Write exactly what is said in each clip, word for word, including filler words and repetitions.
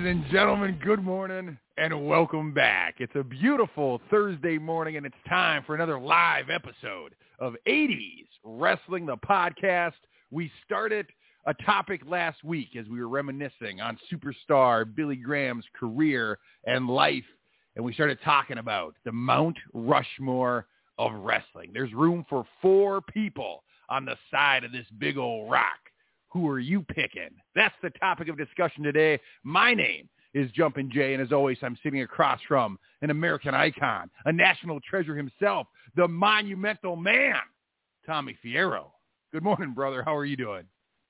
and gentlemen, good morning and welcome back. It's a beautiful Thursday morning and it's time for another live episode of eighties Wrestling, the podcast. We started a topic last week as we were reminiscing on superstar Billy Graham's career and life, and we started talking about the Mount Rushmore of wrestling. There's room for four people on the side of this big old rock. Who are you picking? That's the topic of discussion today. My name is Jumpin' Jay, and as always, I'm sitting across from an American icon, a national treasure himself, the monumental man, Tommy Fierro. Good morning, brother. How are you doing?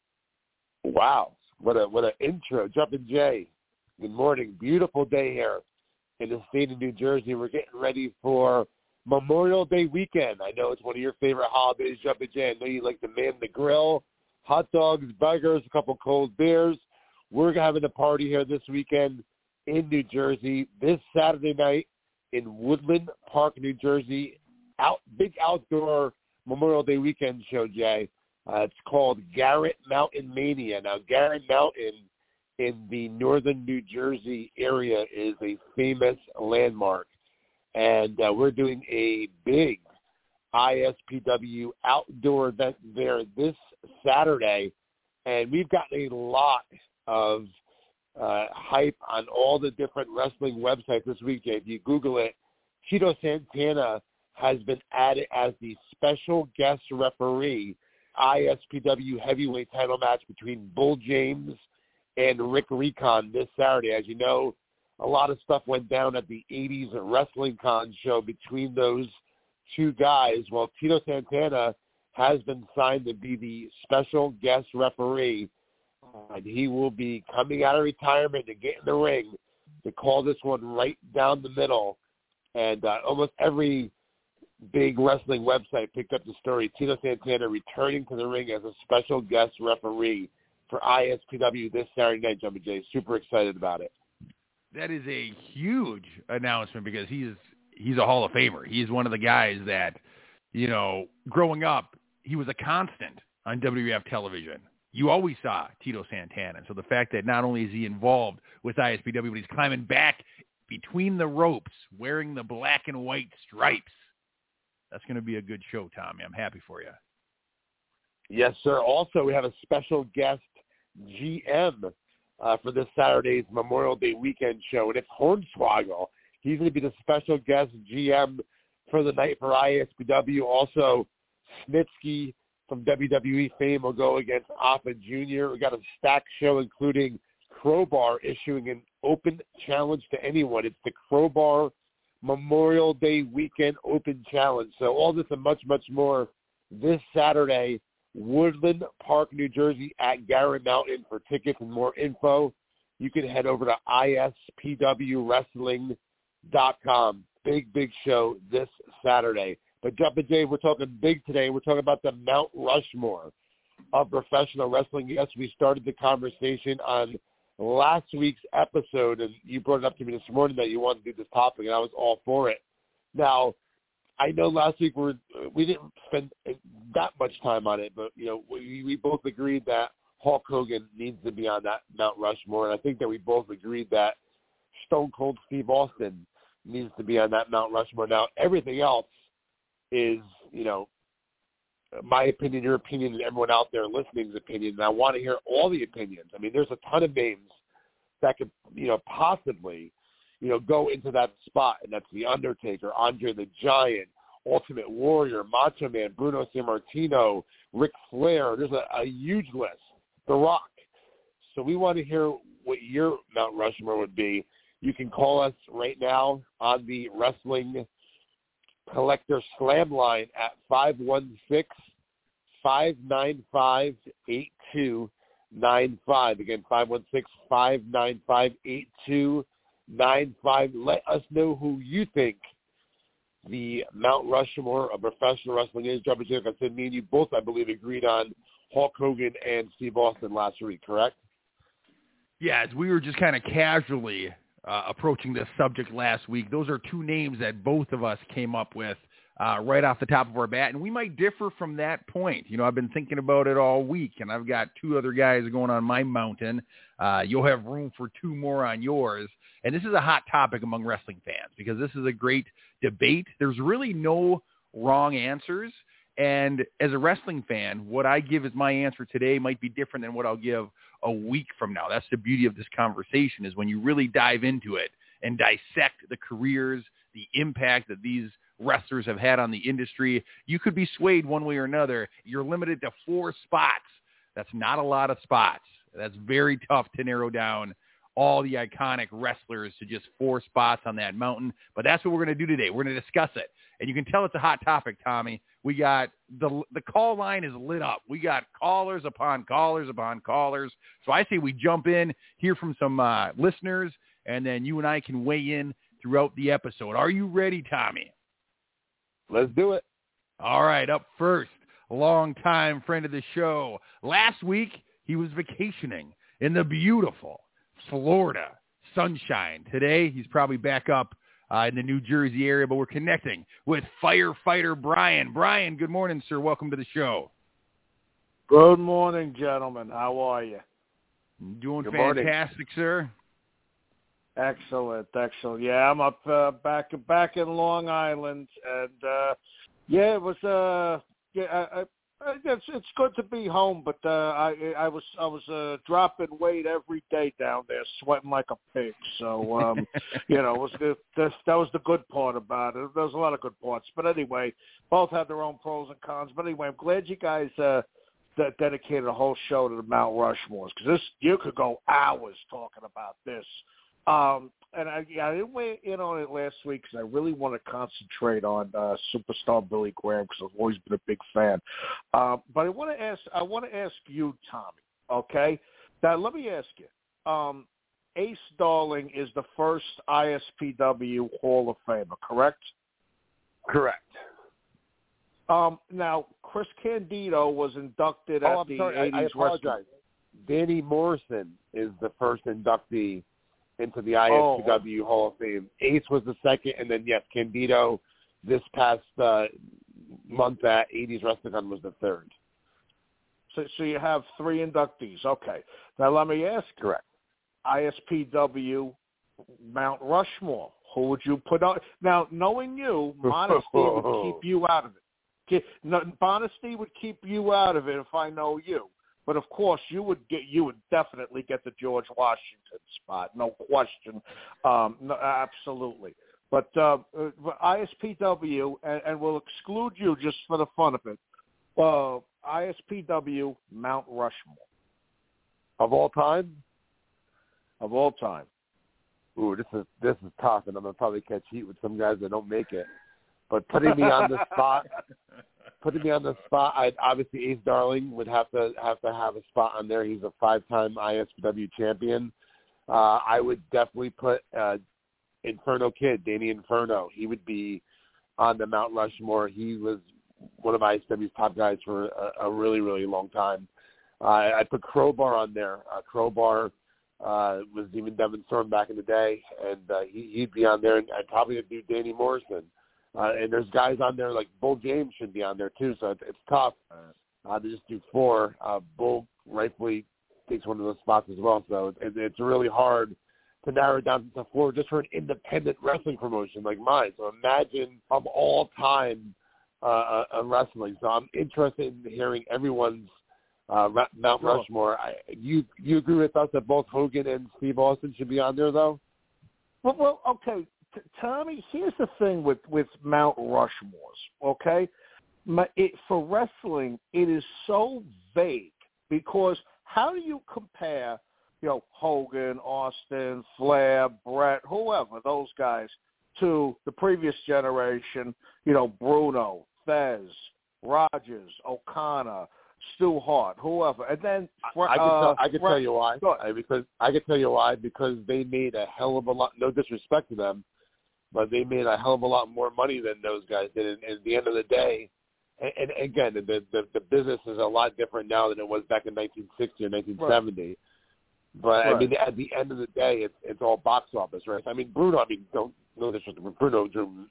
Wow, what a what an intro, Jumpin' Jay. Good morning. Beautiful day here in the state of New Jersey. We're getting ready for Memorial Day weekend. I know it's one of your favorite holidays, Jumpin' Jay. I know you like to man the grill. Hot dogs, burgers, a couple cold beers. We're having a party here this weekend in New Jersey. This Saturday night in Woodland Park, New Jersey. Out big outdoor Memorial Day weekend show, Jay. Uh, it's called Garrett Mountain Mania. Now, Garrett Mountain in the northern New Jersey area is a famous landmark. And uh, we're doing a big I S P W outdoor event there this Saturday, and we've gotten a lot of uh, hype on all the different wrestling websites this week. If you Google it, Tito Santana has been added as the special guest referee I S P W heavyweight title match between Bull James and Rick Recon this Saturday. As you know, a lot of stuff went down at the eighties Wrestling Con show between those two guys. Well, Tito Santana has been signed to be the special guest referee, and he will be coming out of retirement to get in the ring to call this one right down the middle. And uh, almost every big wrestling website picked up the story. Tito Santana returning to the ring as a special guest referee for I S P W this Saturday night, Jumpin' Jay. Super excited about it. That is a huge announcement because he's he's a Hall of Famer. He's one of the guys that, you know, growing up, he was a constant on W W F television. You always saw Tito Santana. So the fact that not only is he involved with I S P W, but he's climbing back between the ropes, wearing the black and white stripes. That's going to be a good show, Tommy. I'm happy for you. Yes, sir. Also, we have a special guest G M uh, for this Saturday's Memorial Day weekend show, and it's Hornswoggle. He's going to be the special guest G M for the night for I S P W. Also, Snitsky from W W E fame will go against Alpha Junior We got a stacked show, including Crowbar issuing an open challenge to anyone. It's the Crowbar Memorial Day Weekend Open Challenge. So all this and much, much more this Saturday, Woodland Park, New Jersey at Garrett Mountain. For tickets and more info, you can head over to I S P W wrestling dot com. Big, big show this Saturday. But Jumpin' Jay, we're talking big today. We're talking about the Mount Rushmore of professional wrestling. Yes, we started the conversation on last week's episode, and you brought it up to me this morning that you wanted to do this topic, and I was all for it. Now, I know last week we were, we didn't spend that much time on it, but you know we, we both agreed that Hulk Hogan needs to be on that Mount Rushmore, and I think that we both agreed that Stone Cold Steve Austin needs to be on that Mount Rushmore. Now, everything else is, you know, my opinion, your opinion, and everyone out there listening's opinion, and I want to hear all the opinions. I mean, there's a ton of names that could, you know, possibly, you know, go into that spot, and that's The Undertaker, Andre the Giant, Ultimate Warrior, Macho Man, Bruno Sammartino, Ric Flair. There's a, a huge list. The Rock. So we want to hear what your Mount Rushmore would be. You can call us right now on the Wrestling Collector Slam line at five one six, five nine five, eight two nine five. Again, five one six, five nine five, eight two nine five. Let us know who you think the Mount Rushmore of professional wrestling is. Jumpin' Jay, like I said, me and you both, I believe, agreed on Hulk Hogan and Steve Austin last week, correct? Yeah, as we were just kind of casually uh, approaching this subject last week, those are two names that both of us came up with uh, right off the top of our bat, and we might differ from that point. You know, I've been thinking about it all week, and I've got two other guys going on my mountain. Uh, you'll have room for two more on yours, and this is a hot topic among wrestling fans because this is a great debate. There's really no wrong answers, and as a wrestling fan, what I give as my answer today might be different than what I'll give a week from now. That's the beauty of this conversation, is when you really dive into it and dissect the careers, the impact that these wrestlers have had on the industry. You could be swayed one way or another. You're limited to four spots. That's not a lot of spots. That's very tough to narrow down all the iconic wrestlers to just four spots on that mountain. But that's what we're going to do today. We're going to discuss it. And you can tell it's a hot topic, Tommy. We got the the call line is lit up. We got callers upon callers upon callers. So I say we jump in, hear from some uh, listeners, and then you and I can weigh in throughout the episode. Are you ready, Tommy? Let's do it. All right, up first, a longtime friend of the show. Last week, he was vacationing in the beautiful Florida sunshine. Today, he's probably back up uh, in the New Jersey area, but we're connecting with firefighter Brian. Brian, good morning, sir. Welcome to the show. Good morning, gentlemen. How are you? Doing Good fantastic, morning. Sir. Excellent, excellent. Yeah, I'm up uh, back back in Long Island, and uh, yeah, it was uh, yeah, I, I, it's it's good to be home, but uh, I I was I was uh, dropping weight every day down there, sweating like a pig. So um, you know, it was good. That, that was the good part about it. There was a lot of good parts, but anyway, both had their own pros and cons. But anyway, I'm glad you guys uh, that dedicated a whole show to the Mount Rushmores, because this you could go hours talking about this. Um, and I, yeah, I didn't weigh in on it last week because I really want to concentrate on uh, superstar Billy Graham, because I've always been a big fan. Uh, but I want to ask, I want to ask you, Tommy. Okay, now let me ask you. Um, Ace Darling is the first I S P W Hall of Famer, correct? Correct. Um, now Chris Candido was inducted oh, at I'm the sorry. eighties. I, I apologize. Danny Morrison is the first inductee into the I S P W oh. Hall of Fame. Ace was the second, and then, yes, Candido this past uh, month at eighties WrestleCon was the third. So, so you have three inductees. Okay. Now let me ask you. Correct. I S P W Mount Rushmore. Who would you put on? Now, knowing you, modesty would keep you out of it. Modesty would keep you out of it if I know you. But of course, you would get you would definitely get the George Washington spot, no question, um, no, absolutely. But uh, I S P W, and, and we'll exclude you just for the fun of it. Uh, I S P W Mount Rushmore of all time. Of all time. Ooh, this is this is tough, and I'm gonna probably catch heat with some guys that don't make it. But putting me on the spot. Putting me on the spot, I'd obviously Ace Darling would have to have to have a spot on there. He's a five-time I S P W champion. Uh, I would definitely put uh, Inferno Kid, Danny Inferno. He would be on the Mount Rushmore. He was one of I S P's top guys for a, a really, really long time. Uh, I'd put Crowbar on there. Uh, Crowbar uh, was even Devin Storm back in the day, and uh, he, he'd be on there. And I'd probably do Danny Morrison. Uh, and there's guys on there like Bull James should be on there too, so it's, it's tough uh, to just do four. Uh, Bull rightfully takes one of those spots as well, so it, it's really hard to narrow it down to four just for an independent wrestling promotion like mine. So imagine of all time uh, uh, wrestling. So I'm interested in hearing everyone's uh, Mount Rushmore. I, you you agree with us that both Hogan and Steve Austin should be on there though? Well, well okay. Tommy, here's the thing with, with Mount Rushmores, okay? My, it, for wrestling, it is so vague because how do you compare, you know, Hogan, Austin, Flair, Brett, whoever, those guys, to the previous generation, you know, Bruno, Fez, Rogers, O'Connor, Stu Hart, whoever, and then uh, I can tell, I can tell you why. I, because I can tell you why because they made a hell of a lot. No disrespect to them, but they made a hell of a lot more money than those guys did. And, and at the end of the day, and, and again, the, the the business is a lot different now than it was back in nineteen sixty or nineteen seventy. But Right. I mean, at the end of the day, it's it's all box office, right? I mean, Bruno. I mean, don't know this. Bruno,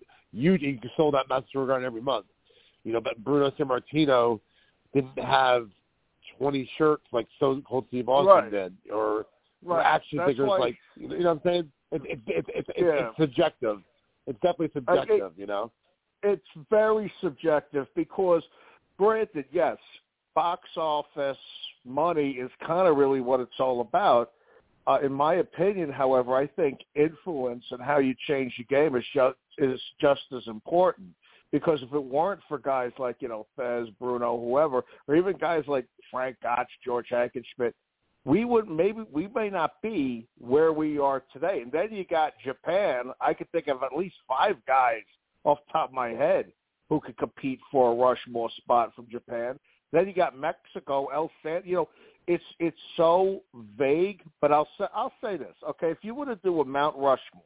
you you sold out Madison Square Garden every month, you know. But Bruno Sammartino didn't have twenty shirts like Stone Cold Steve Austin Right. did, or, Right. or action That's figures why, like you know what I'm saying. It's it's it's it's, it's, Yeah. it's subjective. It's definitely subjective, it, you know. It's very subjective because, granted, yes, box office money is kind of really what it's all about. Uh, in my opinion, however, I think influence and how you change the game is just, is just as important. Because if it weren't for guys like, you know, Fez, Bruno, whoever, or even guys like Frank Gotch, George Hackenschmidt, we would maybe we may not be where we are today. And then you got Japan. I could think of at least five guys off the top of my head who could compete for a Rushmore spot from Japan. Then you got Mexico, El San. You know, it's it's so vague. But I'll say I'll say this, okay? If you were to do a Mount Rushmore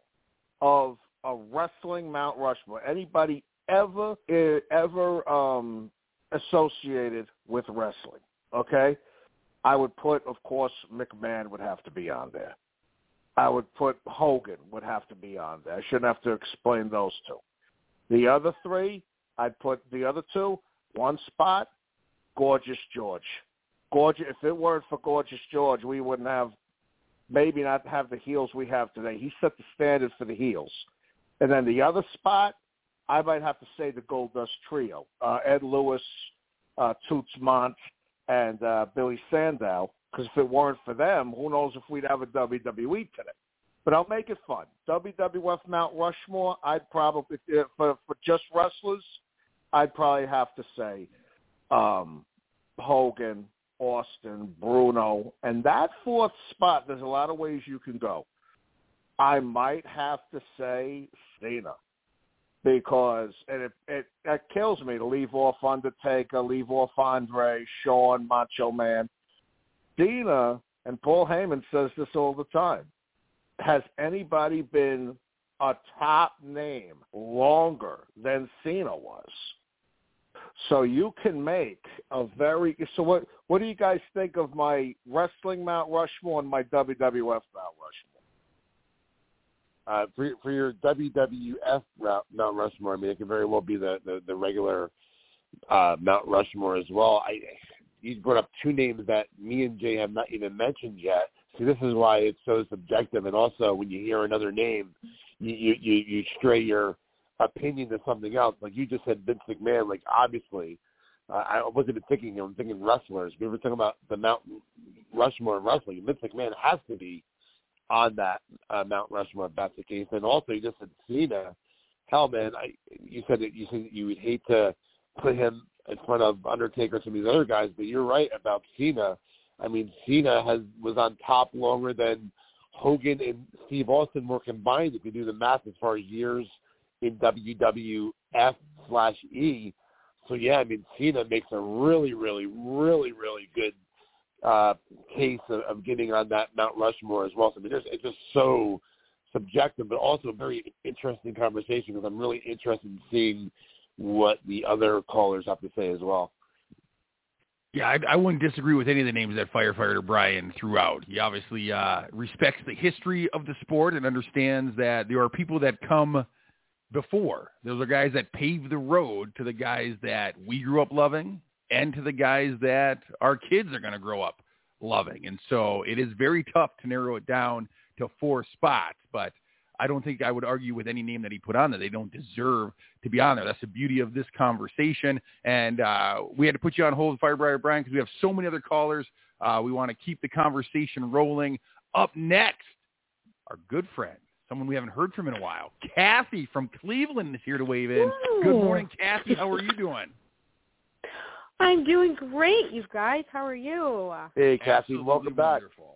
of a wrestling Mount Rushmore, anybody ever ever um, associated with wrestling, okay? I would put, of course, McMahon would have to be on there. I would put Hogan would have to be on there. I shouldn't have to explain those two. The other three, I'd put the other two, one spot, Gorgeous George. Gorgeous. If it weren't for Gorgeous George, we wouldn't have, maybe not have the heels we have today. He set the standard for the heels. And then the other spot, I might have to say the Goldust Trio, uh, Ed Lewis, uh, Toots Mondt, and uh, Billy Sandow, because if it weren't for them, who knows if we'd have a W W E today. But I'll make it fun. W W F Mount Rushmore, I'd probably, for, for just wrestlers, I'd probably have to say um, Hogan, Austin, Bruno, and that fourth spot, there's a lot of ways you can go. I might have to say Cena. Because and it, it it kills me to leave off Undertaker, leave off Andre, Shawn, Macho Man. Cena, and Paul Heyman says this all the time, has anybody been a top name longer than Cena was? So you can make a very – so what what do you guys think of my wrestling Mount Rushmore and my W W F Mount Rushmore? Uh, for for your W W F Mount Rushmore, I mean, it could very well be the the, the regular uh, Mount Rushmore as well. I you brought up two names that me and Jay have not even mentioned yet. See, this is why it's so subjective. And also, when you hear another name, you you you, you stray your opinion to something else. Like you just said, Vince McMahon. Like obviously, uh, I wasn't even thinking. I'm thinking wrestlers. We were talking about the Mount Rushmore in wrestling. Vince McMahon has to be on that uh, Mount Rushmore if that's the case. And also, you just said Cena. Hell, man, I you said that you said that you would hate to put him in front of Undertaker and some of these other guys, but you're right about Cena. I mean, Cena has was on top longer than Hogan and Steve Austin were combined, if you do the math, as far as years in W W F slash E. So, yeah, I mean, Cena makes a really, really, really, really good uh, case of, of getting on that Mount Rushmore as well. So, I mean, it's just so subjective, but also a very interesting conversation because I'm really interested in seeing what the other callers have to say as well. Yeah, I, I wouldn't disagree with any of the names that Firefighter Brian threw out. He obviously uh, respects the history of the sport and understands that there are people that come before. Those are guys that paved the road to the guys that we grew up loving and to the guys that our kids are going to grow up loving. And so it is very tough to narrow it down to four spots, but I don't think I would argue with any name that he put on there. They don't deserve to be on there. That's the beauty of this conversation. And uh, we had to put you on hold, Firefighter Brian, because we have so many other callers. Uh, we want to keep the conversation rolling. Up next, our good friend, someone we haven't heard from in a while, Kathy from Cleveland is here to wave in. Ooh. Good morning, Kathy. How are you doing? I'm doing great, you guys. How are you? Hey, Kathy, Absolutely welcome back. Wonderful.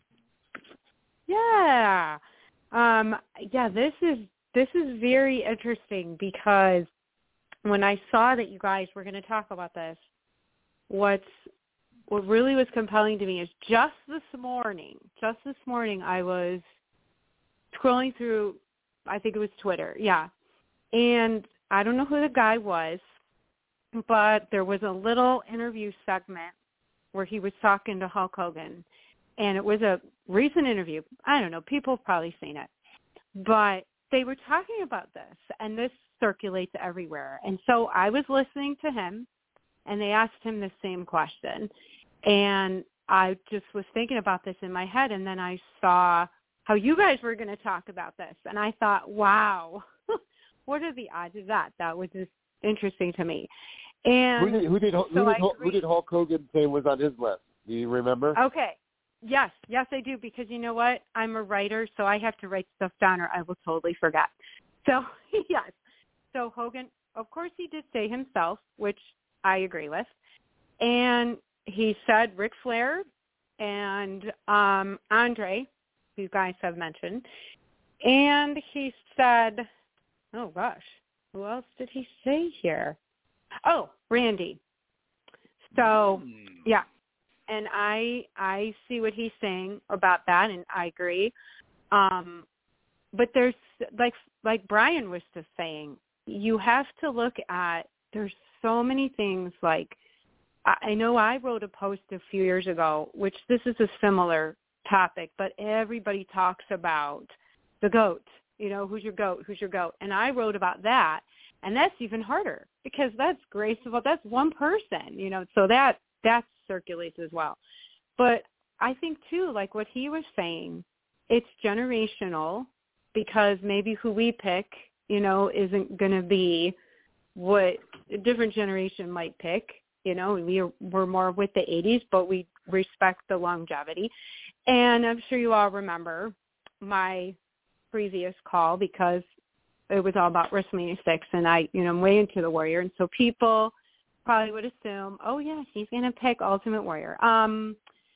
Yeah. Um, yeah, this is this is very interesting because when I saw that you guys were going to talk about this, what's what really was compelling to me is just this morning, just this morning I was scrolling through, I think it was Twitter, yeah, and I don't know who the guy was, but there was a little interview segment where he was talking to Hulk Hogan, and it was a recent interview. I don't know. People have probably seen it. But they were talking about this, and this circulates everywhere. And so I was listening to him, and they asked him the same question. And I just was thinking about this in my head, and then I saw how you guys were going to talk about this. And I thought, wow, what are the odds of that? That was just interesting to me. And who did who did, who, so did, who did Hulk Hogan say was on his list? Do you remember? Okay. Yes, yes, I do, because you know what? I'm a writer, so I have to write stuff down or I will totally forget. So, yes. So Hogan, of course, he did say himself, which I agree with. And he said Ric Flair and um, Andre, who you guys have mentioned. And he said, oh, gosh, who else did he say here? Oh, Randy. So, mm. yeah. And I I see what he's saying about that, and I agree. Um, but there's, like like Brian was just saying, you have to look at, there's so many things. Like, I know I wrote a post a few years ago, which this is a similar topic, but everybody talks about the GOAT. You know, who's your GOAT? Who's your GOAT? And I wrote about that, and that's even harder because that's graceful. That's one person, you know, so that that circulates as well. But I think, too, like what he was saying, it's generational because maybe who we pick, you know, isn't going to be what a different generation might pick. You know, we are, we're more with the eighties, but we respect the longevity. And I'm sure you all remember my previous call because it was all about WrestleMania six, and I, you know, I'm way into the Warrior. And so people probably would assume, oh, yeah, he's going to pick Ultimate Warrior. Um,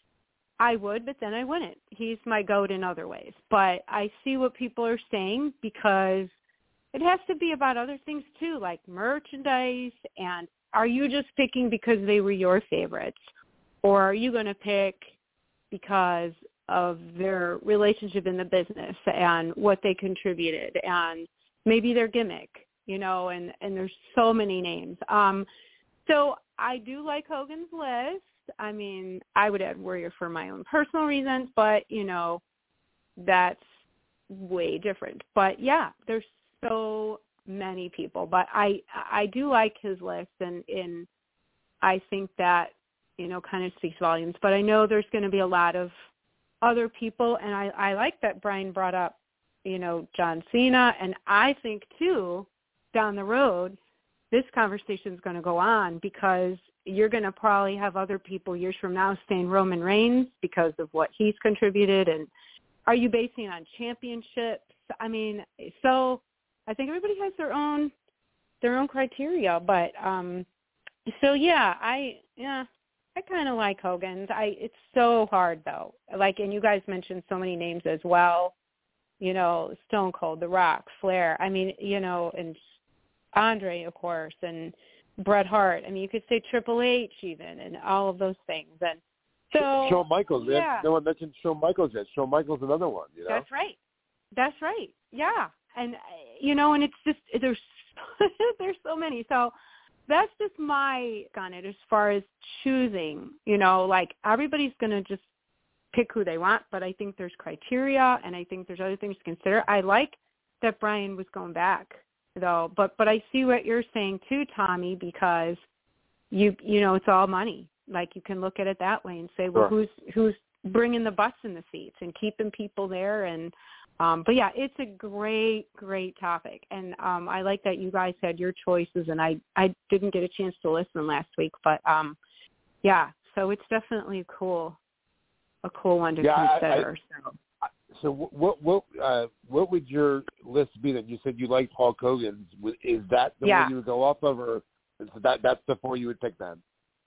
I would, but then I wouldn't. He's my GOAT in other ways. But I see what people are saying because it has to be about other things, too, like merchandise. And are you just picking because they were your favorites? Or are you going to pick because of their relationship in the business and what they contributed and maybe their gimmick, you know, and, and there's so many names. Um So I do like Hogan's list. I mean, I would add Warrior for my own personal reasons, but, you know, that's way different. But, yeah, there's so many people. But I I do like his list, and, and I think that, you know, kind of speaks volumes. But I know there's going to be a lot of other people, and I, I like that Brian brought up, you know, John Cena. And I think, too, down the road, this conversation is going to go on because you're going to probably have other people years from now saying Roman Reigns because of what he's contributed. And are you basing it on championships? I mean, so I think everybody has their own their own criteria. But um, so yeah, I yeah I kind of like Hogan's. I it's so hard though. Like, and you guys mentioned so many names as well. You know, Stone Cold, The Rock, Flair. I mean, you know, and Andre, of course, and Bret Hart. I mean, you could say Triple H even, and all of those things. And so, Shawn Michaels. Yeah. No one mentioned Shawn Michaels yet. Shawn Michaels another one. You know. That's right. That's right. Yeah, and you know, and it's just there's there's so many. So that's just my on it as far as choosing. You know, like everybody's gonna just pick who they want, but I think there's criteria, and I think there's other things to consider. I like that Brian was going back, though, but but I see what you're saying too, Tommy, because you you know it's all money. Like you can look at it that way and say, well, Sure. who's who's bringing the butts in the seats and keeping people there, and um, but yeah, it's a great great topic, and um, I like that you guys had your choices, and I I didn't get a chance to listen last week, but um, yeah, so it's definitely cool a cool one to yeah, consider. I, I, so. So what what uh, what would your list be? That you said you liked Hulk Hogan's. Is that the Yeah. one you would go off of, or is that that's the four you would pick then?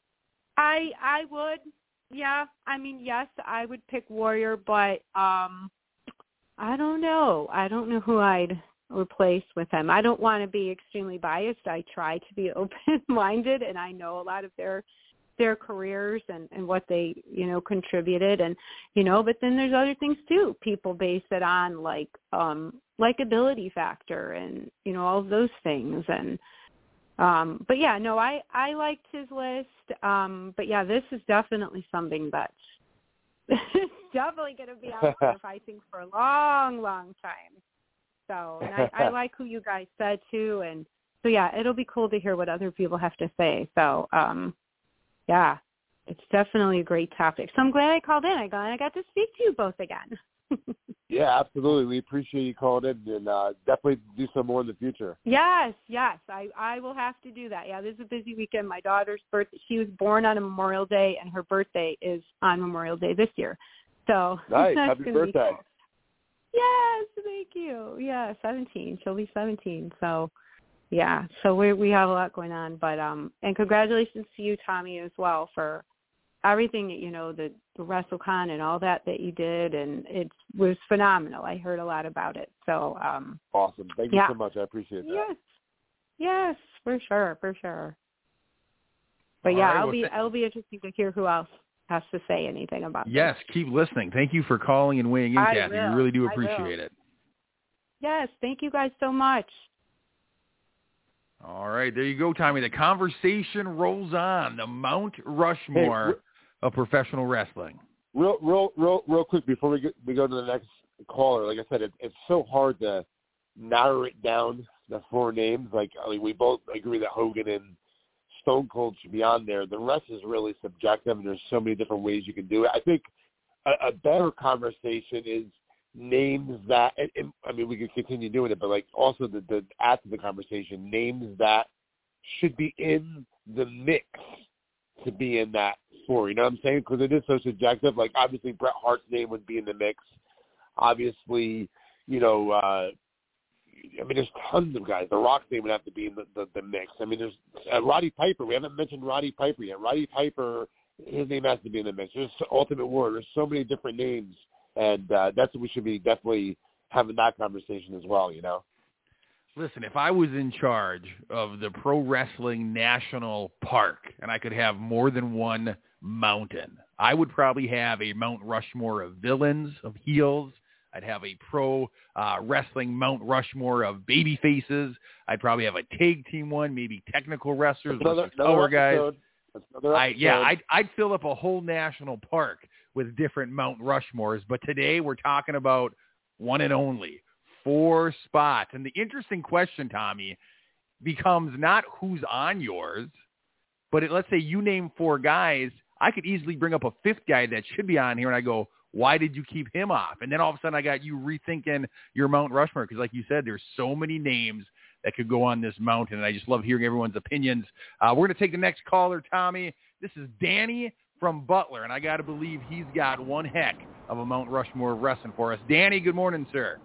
I I would, yeah. I mean, yes, I would pick Warrior, but um, I don't know. I don't know who I'd replace with him. I don't want to be extremely biased. I try to be open-minded, and I know a lot of their their careers and, and what they, you know, contributed, and you know. But then there's other things too. People base it on like um, likability factor, and you know all of those things, and. Um, but yeah, no, I, I liked his list. Um, but yeah, this is definitely something that's it's definitely going to be out there, I think, for a long, long time. So and I, I like who you guys said, too. And so, yeah, it'll be cool to hear what other people have to say. So, um, yeah, it's definitely a great topic. So I'm glad I called in. I got, I got to speak to you both again. Yeah, absolutely. We appreciate you calling in, and uh, definitely do some more in the future. Yes, yes. I, I will have to do that. Yeah, this is a busy weekend. My daughter's birthday, she was born on a Memorial Day, and her birthday is on Memorial Day this year. So nice. that's Happy gonna birthday. Be cool. Yes, thank you. Yeah, seventeen. She'll be seventeen. So, yeah. So we we have a lot going on. But um, and congratulations to you, Tommy, as well, for everything, you know, the, the WrestleCon and all that that you did, and it was phenomenal. I heard a lot about it. So um, awesome. Thank yeah. you so much. I appreciate that. Yes, yes, for sure, for sure. But all yeah, right, I'll well, be th- it'll be interesting to hear who else has to say anything about yes, this. keep listening. Thank you for calling and weighing in, I Kathy. will. We really do I appreciate will. it. Yes, thank you guys so much. All right, there you go, Tommy. The conversation rolls on. The Mount Rushmore Hey, of professional wrestling. Real, real, real, real quick before we get, we go to the next caller. Like I said, it, it's so hard to narrow it down, the four names. Like I mean, we both agree that Hogan and Stone Cold should be on there. The rest is really subjective, and there's so many different ways you can do it. I think a, a better conversation is names that, and, and, I mean, we could continue doing it, but like also the, the after the conversation, names that should be in the mix to be in that four. You know what I'm saying? Because it is so subjective. Like obviously Bret Hart's name would be in the mix. Obviously, you know, uh, I mean, there's tons of guys. The Rock's name would have to be in the, the, the mix. I mean, there's uh, Roddy Piper. We haven't mentioned Roddy Piper yet. Roddy Piper, his name has to be in the mix. There's Ultimate Warrior. There's so many different names, and uh, that's what we should be definitely having that conversation as well, you know? Listen, if I was in charge of the Pro Wrestling National Park and I could have more than one mountain, I would probably have a Mount Rushmore of villains, of heels. I'd have a pro uh, wrestling Mount Rushmore of baby faces. I'd probably have a tag team one, maybe technical wrestlers, Another, power guys. That's another I, yeah, episode. I'd, I'd fill up a whole national park with different Mount Rushmores. But today we're talking about one and only four spots. And the interesting question, Tommy, becomes not who's on yours, but it, let's say you name four guys. I could easily bring up a fifth guy that should be on here, and I go, why did you keep him off? And then all of a sudden I got you rethinking your Mount Rushmore because, like you said, there's so many names that could go on this mountain, and I just love hearing everyone's opinions. Uh, we're going to take the next caller, Tommy. This is Danny from Butler, and I got to believe he's got one heck of a Mount Rushmore of wrestling for us. Danny, good morning, sir.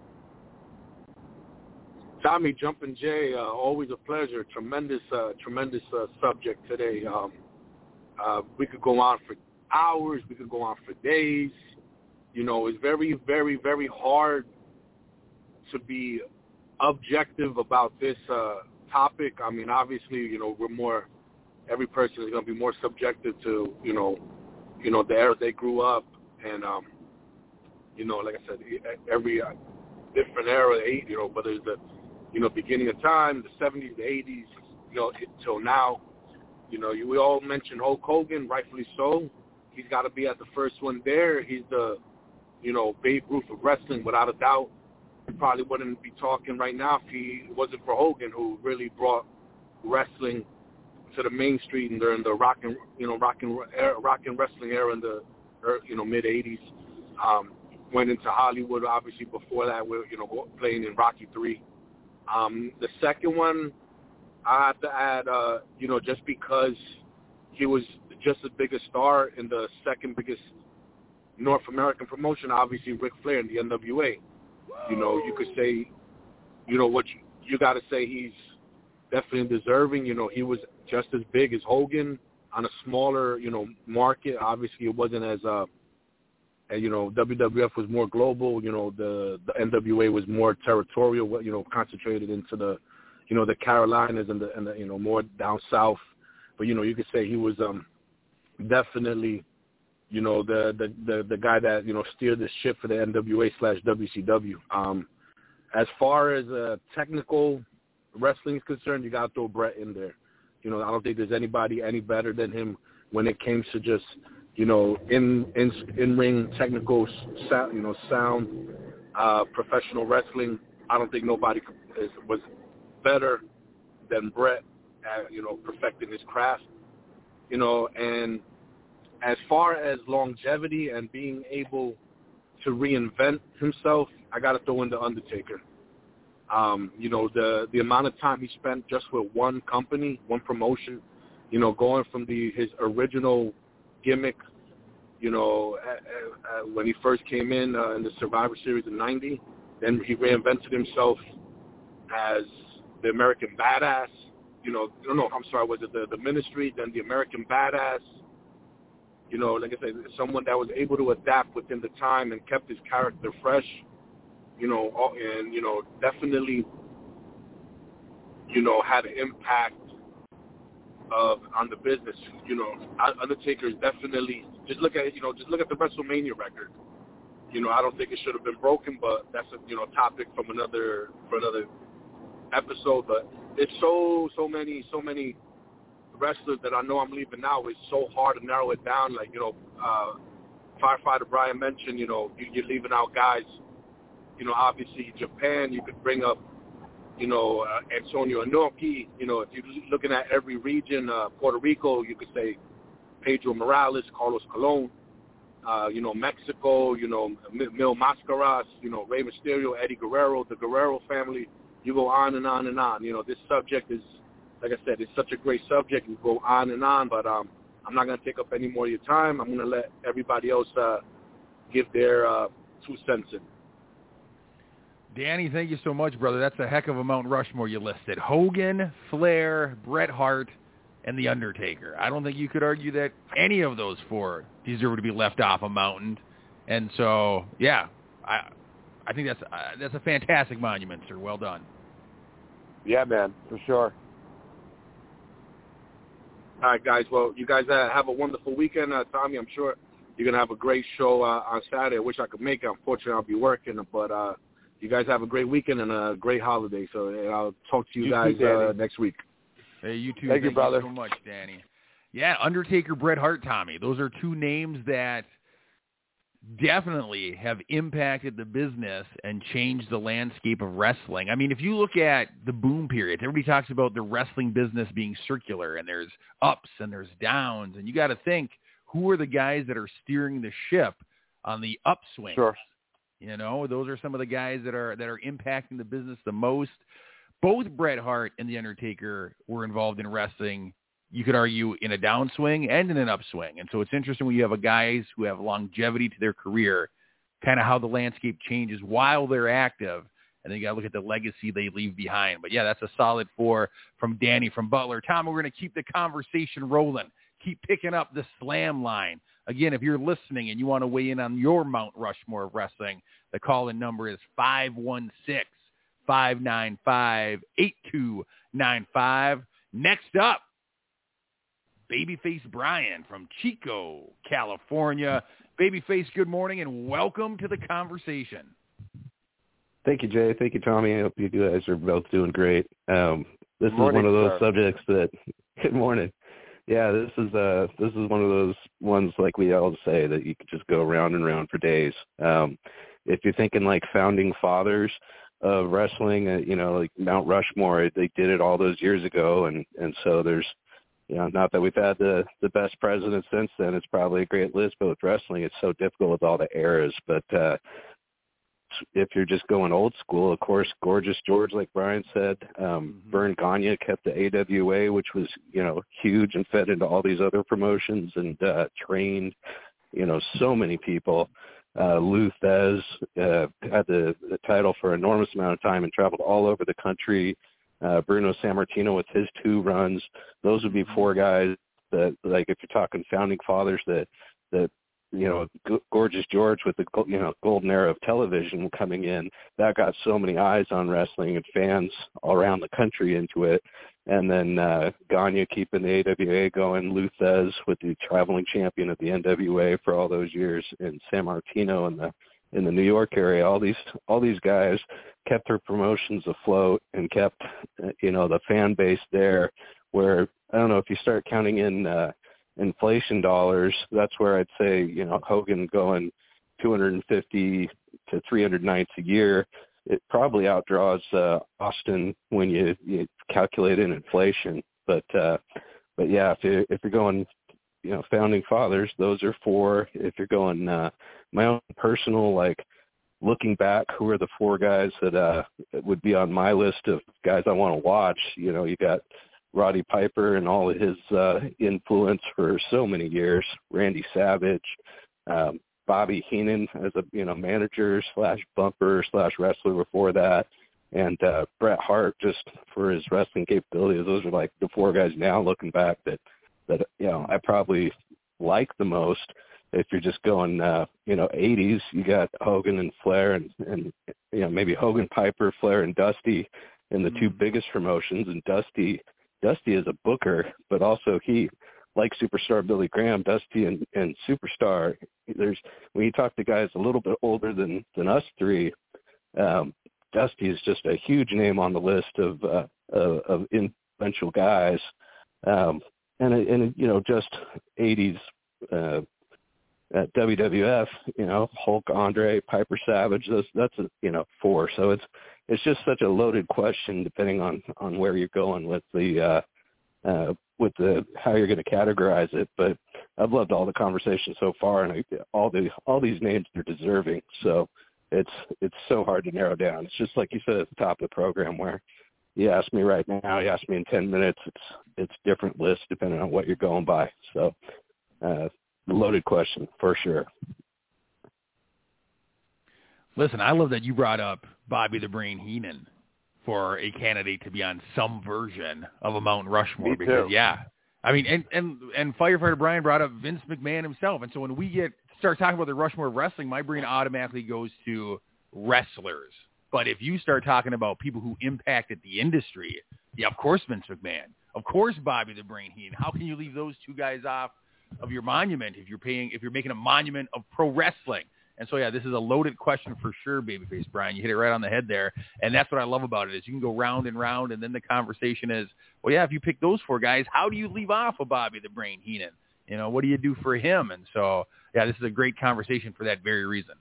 Tommy, Jumpin' Jay, uh, always a pleasure. Tremendous, uh, tremendous uh, subject today. Um, uh, we could go on for hours. We could go on for days. You know, it's very, very, very hard to be objective about this uh, topic. I mean, obviously, you know, we're more, every person is going to be more subjective to, you know, you know, the era they grew up. And, um, you know, like I said, every uh, different era, you know, whether it's the, you know, beginning of time, the seventies, the eighties, you know, till now. You know, you, we all mentioned Hulk Hogan, rightfully so. He's got to be at the first one there. He's the, you know, Babe Ruth of wrestling, without a doubt. We probably wouldn't be talking right now if he wasn't for Hogan, who really brought wrestling to the mainstream during the rock and, you know, rock and, rock and wrestling era in the, you know, mid eighties. Um, went into Hollywood, obviously, before that, with, you know, playing in Rocky three. Um, the second one, I have to add, uh, you know, just because he was just as big a star in the second biggest North American promotion, obviously Ric Flair in the N W A. You know, you could say, you know, what you, you got to say he's definitely deserving. You know, he was just as big as Hogan on a smaller, you know, market. Obviously, it wasn't as, uh, you know, W W F was more global. You know, the, the N W A was more territorial, you know, concentrated into the, you know, the Carolinas and the, and the, you know, more down south. But, you know, you could say he was um, definitely, you know, the, the, the, the guy that, you know, steered the ship for the N W A slash W C W. Um, as far as uh, technical wrestling is concerned, you got to throw Bret in there. You know, I don't think there's anybody any better than him when it came to just you know, in in in ring technical sound, you know, sound, uh, professional wrestling. I don't think nobody is, was better than Bret at, you know, perfecting his craft, you know. And as far as longevity and being able to reinvent himself, I got to throw in the Undertaker. Um, you know, the the amount of time he spent just with one company, one promotion, you know, going from the his original gimmick, you know, uh, uh, when he first came in uh, in the Survivor Series in ninety, then he reinvented himself as the American Badass, you know, no, no, I'm sorry, was it the, the Ministry, then the American Badass, you know, like I said, someone that was able to adapt within the time and kept his character fresh, you know, and, you know, definitely, you know, had an impact of on the business. You know, Undertaker is definitely, just look at it, you know, just look at the WrestleMania record. You know, I don't think it should have been broken, but that's a, you know, topic from another, for another episode. But it's so, so many, so many wrestlers that I know I'm leaving now. It's so hard to narrow it down. Like, you know, uh, Firefighter Brian mentioned, you know, you're leaving out guys, you know, obviously Japan, you could bring up, you know, uh, Antonio Inoki. You know, if you're looking at every region, uh, Puerto Rico, you could say Pedro Morales, Carlos Colon. Uh, you know, Mexico, you know, Mil Mascaras, you know, Rey Mysterio, Eddie Guerrero, the Guerrero family. You go on and on and on. You know, this subject is, like I said, it's such a great subject. You go on and on, but um, I'm not going to take up any more of your time. I'm going to let everybody else uh, give their uh, two cents in. Danny, thank you so much, brother. That's a heck of a Mount Rushmore you listed. Hogan, Flair, Bret Hart, and The Undertaker. I don't think you could argue that any of those four deserve to be left off a mountain. And so, yeah, I I think that's uh, that's a fantastic monument, sir. Well done. Yeah, man, for sure. All right, guys. Well, you guys uh, have a wonderful weekend. Uh, Tommy, I'm sure you're going to have a great show uh, on Saturday. I wish I could make it. Unfortunately, I'll be working. But uh, you guys have a great weekend and a great holiday. So I'll talk to you, you guys too, uh, next week. Hey, you too. Thank, Thank you, brother. You so much, Danny. Yeah, Undertaker, Bret Hart, Tommy. Those are two names that definitely have impacted the business and changed the landscape of wrestling. I mean, if you look at the boom periods, everybody talks about the wrestling business being circular, and there's ups and there's downs, and you got to think, who are the guys that are steering the ship on the upswing? Sure. You know, those are some of the guys that are that are impacting the business the most. Both Bret Hart and The Undertaker were involved in wrestling, you could argue, in a downswing and in an upswing. And so it's interesting when you have a guys who have longevity to their career, kind of how the landscape changes while they're active. And then you got to look at the legacy they leave behind. But, yeah, that's a solid four from Danny from Butler. Tom, we're going to keep the conversation rolling. Keep picking up the slam line. Again, if you're listening and you want to weigh in on your Mount Rushmore of wrestling, the call-in number is five one six, five nine five, eight two nine five. Next up, Babyface Brian from Chico, California. Babyface, good morning and welcome to the conversation. Thank you, Jay. Thank you, Tommy. I hope you guys are both doing great. Um, this morning, is one of those sir. subjects that. Good morning. Yeah, this is uh this is one of those ones, like we all say, that you could just go round and round for days. Um, if you're thinking like founding fathers of wrestling, uh, you know, like Mount Rushmore, they did it all those years ago, and and so there's. You know, not that we've had the, the best president since then. It's probably a great list, but with wrestling, it's so difficult with all the eras. But uh, if you're just going old school, of course, Gorgeous George, like Brian said, um, mm-hmm. Vern Gagne kept the A W A, which was, you know, huge and fed into all these other promotions and uh, trained, you know, so many people. Uh, Lou Thez uh, had the, the title for an enormous amount of time and traveled all over the country. Uh, Bruno Sammartino with his two runs. Those would be four guys that, like, if you're talking founding fathers, that, that you know, G- Gorgeous George with the, you know, golden era of television coming in, that got so many eyes on wrestling and fans all around the country into it. And then uh, Gagne keeping the A W A going, Lou Thez with the traveling champion of the N W A for all those years, and Sammartino in the in the New York area. All these all these guys kept their promotions afloat and kept, you know, the fan base there, where, I don't know, if you start counting in uh, inflation dollars, that's where I'd say, you know, Hogan going two hundred fifty to three hundred nights a year, it probably outdraws uh, Austin when you, you calculate in inflation. But uh, but yeah, if you if you're going, you know, founding fathers, those are four. If you're going uh, my own personal, like looking back, who are the four guys that uh, would be on my list of guys I want to watch? You know, you got Roddy Piper and all of his uh, influence for so many years, Randy Savage, um, Bobby Heenan as a, you know, manager slash bumper slash wrestler before that, and uh, Bret Hart just for his wrestling capabilities. Those are like the four guys now looking back that, that you know, I probably like the most. If you're just going, uh, you know, eighties, you got Hogan and Flair and, and, you know, maybe Hogan, Piper, Flair, and Dusty in the mm-hmm. two biggest promotions. And Dusty, Dusty is a booker, but also he, like Superstar Billy Graham, Dusty and, and Superstar, there's, when you talk to guys a little bit older than, than us three, um, Dusty is just a huge name on the list of, uh, of, of influential guys. Um, and, and, you know, just eighties, uh, at W W F, you know, Hulk, Andre, Piper Savage, those, that's, a, you know, four. So it's, it's just such a loaded question depending on, on where you're going with the, uh, uh, with the, how you're going to categorize it. But I've loved all the conversation so far, and I, all the, all these names are deserving. So it's, it's so hard to narrow down. It's just like you said at the top of the program, where you ask me right now, you ask me in ten minutes, it's, it's different lists depending on what you're going by. So, uh, loaded question for sure. Listen, I love that you brought up Bobby the Brain Heenan for a candidate to be on some version of a Mount Rushmore. Me because too. yeah, I mean, and, and, and Firefighter Brian brought up Vince McMahon himself. And so when we get start talking about the Rushmore of wrestling, my brain automatically goes to wrestlers. But if you start talking about people who impacted the industry, yeah, of course, Vince McMahon, of course, Bobby the Brain Heenan. How can you leave those two guys off of your monument if you're paying, if you're making a monument of pro wrestling? And so, yeah, this is a loaded question for sure, Babyface Brian. You hit it right on the head there. And that's what I love about it, is you can go round and round, and then the conversation is, well, yeah, if you pick those four guys, how do you leave off a Bobby the Brain Heenan? You know, what do you do for him? And so, yeah, this is a great conversation for that very reason.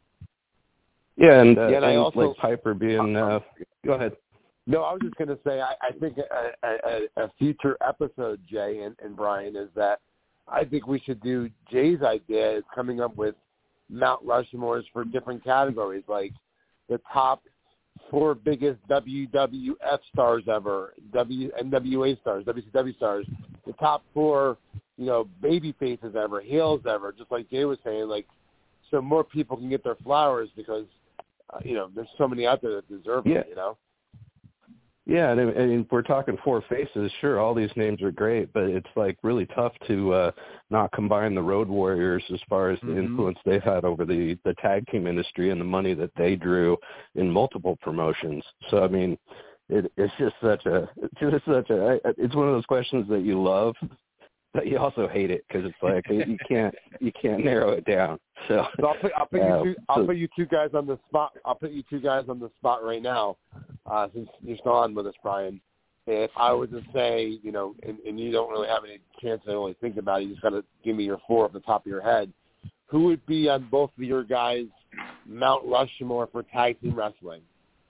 Yeah, and, uh, yeah, and, I and also, like Piper being uh, – go ahead. No, I was just going to say, I, I think a, a, a future episode, Jay and, and Brian, is that I think we should do Jay's idea is coming up with Mount Rushmores for different categories, like the top four biggest W W F stars ever, W N W A stars, W C W stars, the top four, you know, baby faces ever, heels ever, just like Jay was saying, like, so more people can get their flowers because, uh, you know, there's so many out there that deserve yeah. it, you know? Yeah, and, and we're talking four faces. Sure, all these names are great, but it's like really tough to uh, not combine the Road Warriors as far as the mm-hmm. influence they've had over the, the tag team industry and the money that they drew in multiple promotions. So, I mean, it, it's just such a, it's just such a, it's one of those questions that you love, but you also hate it because it's like you can't, you can't narrow it down. So, so I'll put, I'll put uh, you two, I'll so, put you two guys on the spot. I'll put you two guys on the spot right now. Uh, since you're still on with us, Brian, if I was to say, you know, and, and you don't really have any chance to really think about it, you just got to give me your four off the top of your head, who would be on both of your guys' Mount Rushmore for tag team wrestling?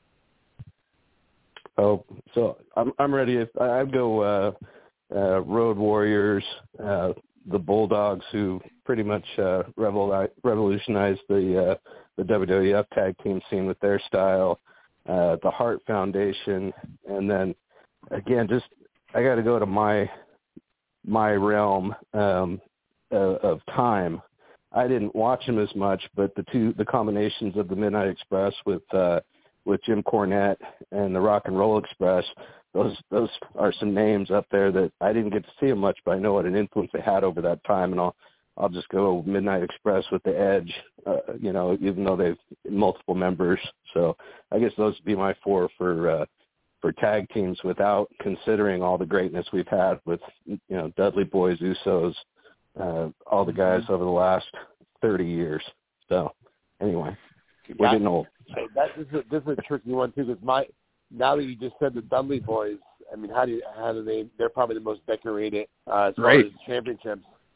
Oh, so I'm I'm ready. If I'd go uh, uh, Road Warriors, uh, the Bulldogs, who pretty much uh, revol- revolutionized the uh, the W W F tag team scene with their style. Uh, the Hart Foundation, and then again, just I got to go to my my realm um, uh, of time. I didn't watch him as much, but the two the combinations of the Midnight Express with uh, with Jim Cornette and the Rock and Roll Express, those those are some names up there that I didn't get to see them much, but I know what an influence they had over that time, and I'll I'll just go Midnight Express with the Edge, uh, you know, even though they've multiple members. So I guess those would be my four for uh, for tag teams without considering all the greatness we've had with, you know, Dudley Boys, Usos, uh, all the guys over the last thirty years. So anyway, we're that, getting old. That, this, is a, this is a tricky one, too, because my, now that you just said the Dudley Boys, I mean, how do you, how do they, they're probably the most decorated uh, as far right. as championships.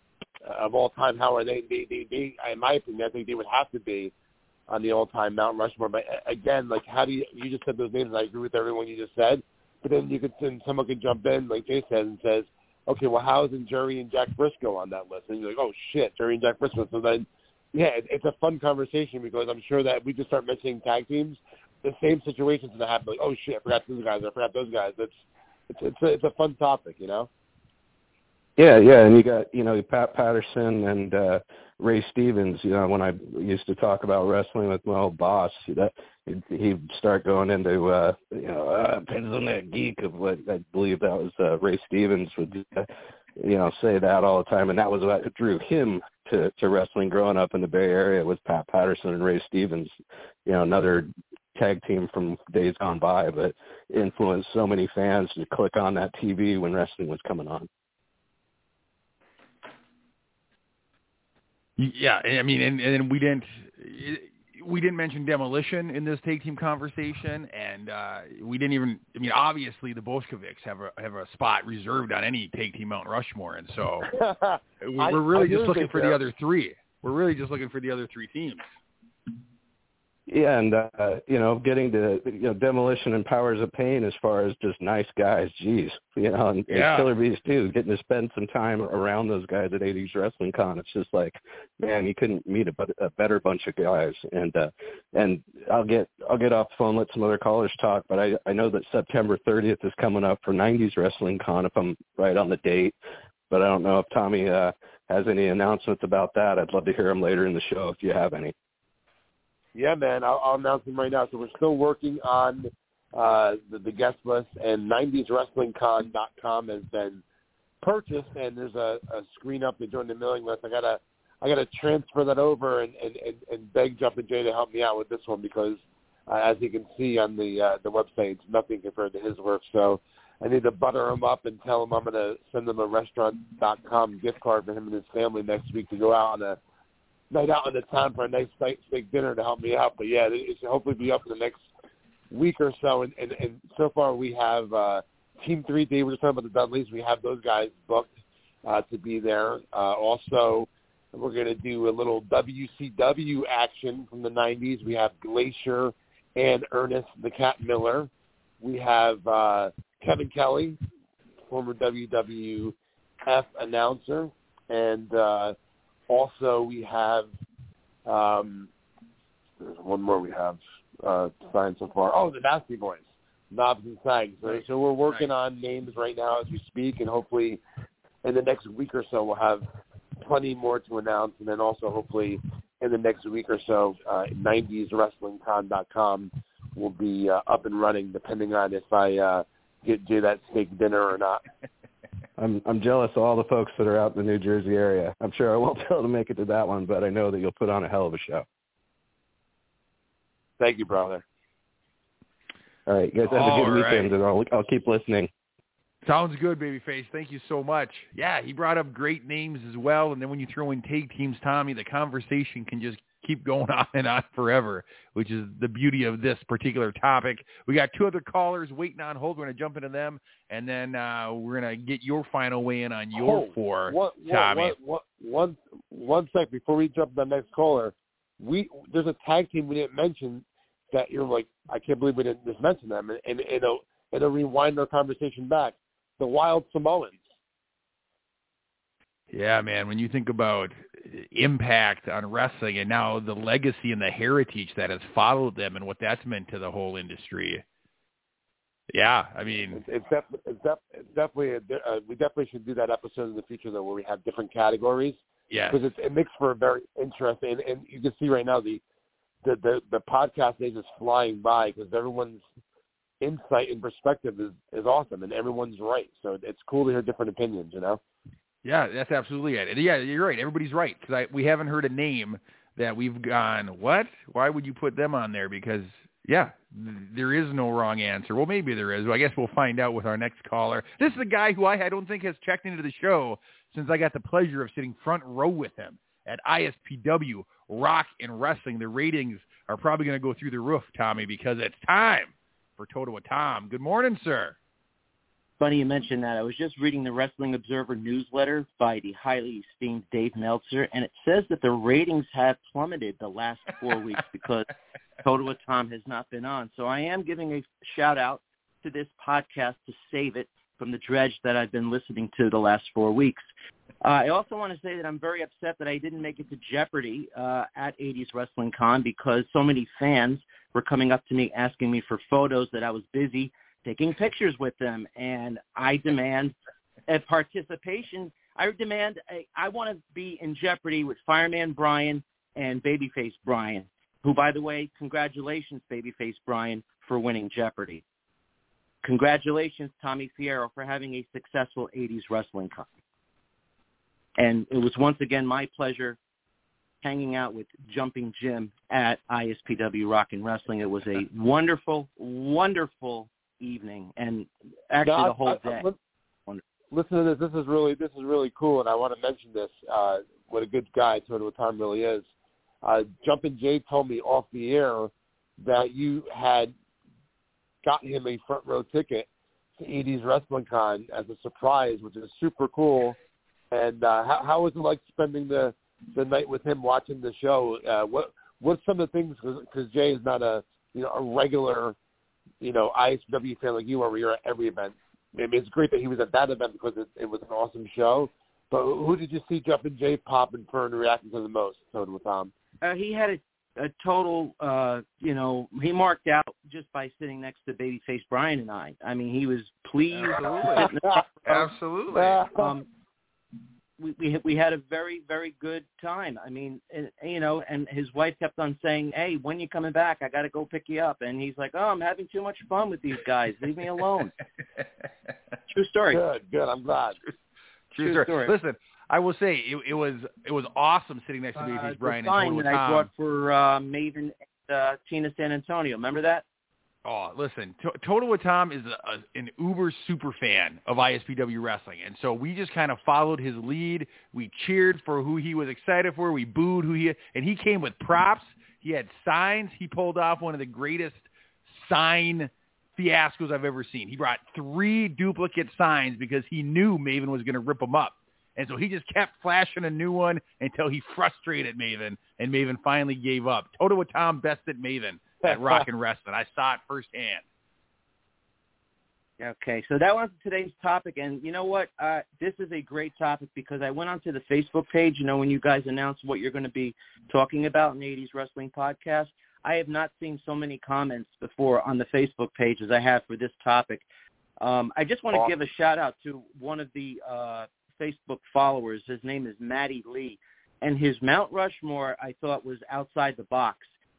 of all time, how are they? They, they, they, in my opinion, I think they would have to be on the all-time Mount Rushmore. But again, like, how do you? You just said those names, and I agree with everyone you just said. But then you could, then someone could jump in, like Jay said, and says, okay, well, how isn't Jerry and Jack Briscoe on that list? And you're like, oh shit, Jerry and Jack Briscoe. So then, yeah, it, it's a fun conversation because I'm sure that if we just start mentioning tag teams, the same situations that happen. Like, oh shit, I forgot those guys. I forgot those guys. It's it's it's a, it's a fun topic, you know. Yeah, yeah, and you got, you know, Pat Patterson and uh, Ray Stevens. You know, when I used to talk about wrestling with my old boss, that he'd start going into, uh, you know, uh, depends on that geek of what I believe that was uh, Ray Stevens would, uh, you know, say that all the time, and that was what drew him to, to wrestling growing up in the Bay Area was Pat Patterson and Ray Stevens. You know, another tag team from days gone by, but influenced so many fans to click on that T V when wrestling was coming on. Yeah, I mean, and, and we didn't we didn't mention Demolition in this tag team conversation, and uh, we didn't even. I mean, obviously the Bolsheviks have a have a spot reserved on any tag team Mount Rushmore, and so we're really I, I just looking for the other three. We're really just looking for the other three teams. Yeah, and, uh, you know, getting to, you know, Demolition and Powers of Pain as far as just nice guys, geez. You know, and, yeah. and Killer Bees, too, getting to spend some time around those guys at eighties Wrestling Con. It's just like, man, you couldn't meet a, a better bunch of guys. And uh, and I'll get I'll get off the phone, let some other callers talk, but I, I know that September thirtieth is coming up for nineties Wrestling Con, if I'm right on the date. But I don't know if Tommy uh, has any announcements about that. I'd love to hear them later in the show if you have any. Yeah, man, I'll, I'll announce them right now. So we're still working on uh, the, the guest list, and nineties wrestling con dot com has been purchased, and there's a, a screen up to join the mailing list. I gotta, I gotta transfer that over and, and, and, and beg Jumpin' Jay to help me out with this one because, uh, as you can see on the uh, the website, it's nothing compared to his work. So I need to butter him up and tell him I'm gonna send him a restaurant dot com gift card for him and his family next week to go out on a night out in the town for a nice steak dinner to help me out. But yeah, it should hopefully be up in the next week or so. And, and, and so far we have uh, Team three D. We're just talking about the Dudleys. We have those guys booked uh, to be there. Uh, also, we're going to do a little W C W action from the nineties. We have Glacier and Ernest the Cat Miller. We have uh, Kevin Kelly, former W W F announcer, and uh, also, we have um, there's one more we have uh, signed so far. Oh, the Nasty Boys, Knobs and Sags. So, so we're working right. on names right now as we speak, and hopefully in the next week or so we'll have plenty more to announce. And then also hopefully in the next week or so, uh, nineties wrestling con dot com will be uh, up and running, depending on if I uh, get Jay that steak dinner or not. I'm I'm jealous of all the folks that are out in the New Jersey area. I'm sure I won't be able to make it to that one, but I know that you'll put on a hell of a show. Thank you, brother. All right, you guys have all a good right. weekend, and I'll I'll keep listening. Sounds good, babyface. Thank you so much. Yeah, he brought up great names as well, and then when you throw in tag teams, Tommy, the conversation can just keep going on and on forever, which is the beauty of this particular topic. We got two other callers waiting on hold. We're going to jump into them, and then uh, we're going to get your final weigh in on your oh, four, one, Tommy. One, one, one, one sec before we jump to the next caller. We there's a tag team we didn't mention that you're like, I can't believe we didn't just mention them, and, and it'll, it'll rewind our conversation back. The Wild Samoans. Yeah, man, when you think about impact on wrestling and now the legacy and the heritage that has followed them and what that's meant to the whole industry. Yeah, I mean. It's, it's, def- it's, def- it's definitely, a, uh, we definitely should do that episode in the future, though, where we have different categories. Yeah. Because it makes for a very interesting, and, and you can see right now the, the, the, the podcast is just flying by because everyone's insight and perspective is, is awesome, and everyone's right. So it's cool to hear different opinions, you know? Yeah, that's absolutely it. And yeah, you're right. Everybody's right. Because we haven't heard a name that we've gone, what? Why would you put them on there? Because, yeah, th- there is no wrong answer. Well, maybe there is. I guess we'll find out with our next caller. This is a guy who I, I don't think has checked into the show since I got the pleasure of sitting front row with him at I S P W, Rock and Wrestling. The ratings are probably going to go through the roof, Tommy, because it's time for Toto with Tom. Good morning, sir. funny you mentioned that. I was just reading the Wrestling Observer newsletter by the highly esteemed Dave Meltzer, and it says that the ratings have plummeted the last four weeks because Total with Tom has not been on. So I am giving a shout-out to this podcast to save it from the dredge that I've been listening to the last four weeks. Uh, I also want to say that I'm very upset that I didn't make it to Jeopardy uh, at eighties Wrestling Con because so many fans were coming up to me asking me for photos that I was busy taking pictures with them, and I demand a participation. I demand a, I want to be in Jeopardy with Fireman Brian and Babyface Brian, who, by the way, congratulations, Babyface Brian, for winning Jeopardy. Congratulations, Tommy Fierro, for having a successful eighties Wrestling Con. And it was once again my pleasure hanging out with Jumping Jim at I S P W Rock and Wrestling. It was a wonderful, wonderful evening, and actually no, the whole I, I, day. I, listen to this. This is really this is really cool, and I want to mention this. Uh, what a good guy Total with Tom really is. Uh, Jumpin' Jay told me off the air that you had got him a front row ticket to eighties Wrestling Con as a surprise, which is super cool. And uh, how, how was it like spending the, the night with him watching the show? Uh, what what's some of the things, because Jay is not a you know a regular you know I S P W fan like you are, where you're at every event. I mean, it's great that he was at that event because it, it was an awesome show. But who did you see Jumpin' Jay popping for and reacting to the most? Total with Tom. Uh, he had a a total, uh, you know, he marked out just by sitting next to Babyface Brian and I. I mean, he was pleased. Absolutely. Absolutely. Um, we, we we had a very, very good time. I mean, and, you know, and his wife kept on saying, hey, when you coming back? I got to go pick you up. And he's like, oh, I'm having too much fun with these guys. Leave me alone. True story. Good, good. I'm glad. True, True story. story. Listen, I will say it, it was it was awesome sitting next to Babyface uh, Brian and Total with that Tom. I brought for uh, Maven and uh, Tina San Antonio. Remember that? Oh, listen, T- Total with Tom is a, a, an uber super fan of I S P W Wrestling, and so we just kind of followed his lead. We cheered for who he was excited for. We booed who he, and he came with props. He had signs. He pulled off one of the greatest sign fiascos I've ever seen. He brought three duplicate signs because he knew Maven was going to rip them up. And so he just kept flashing a new one until he frustrated Maven, and Maven finally gave up. Total with Tom bested Maven at Rock and Wrestling. I saw it firsthand. Okay, so that was today's topic, and you know what? Uh, this is a great topic because I went onto the Facebook page, you know, when you guys announced what you're going to be talking about in the eighties Wrestling Podcast. I have not seen so many comments before on the Facebook page as I have for this topic. Um, I just want to awesome. give a shout-out to one of the uh, Facebook followers. His name is Matty Lee, and his Mount Rushmore I thought was outside the box.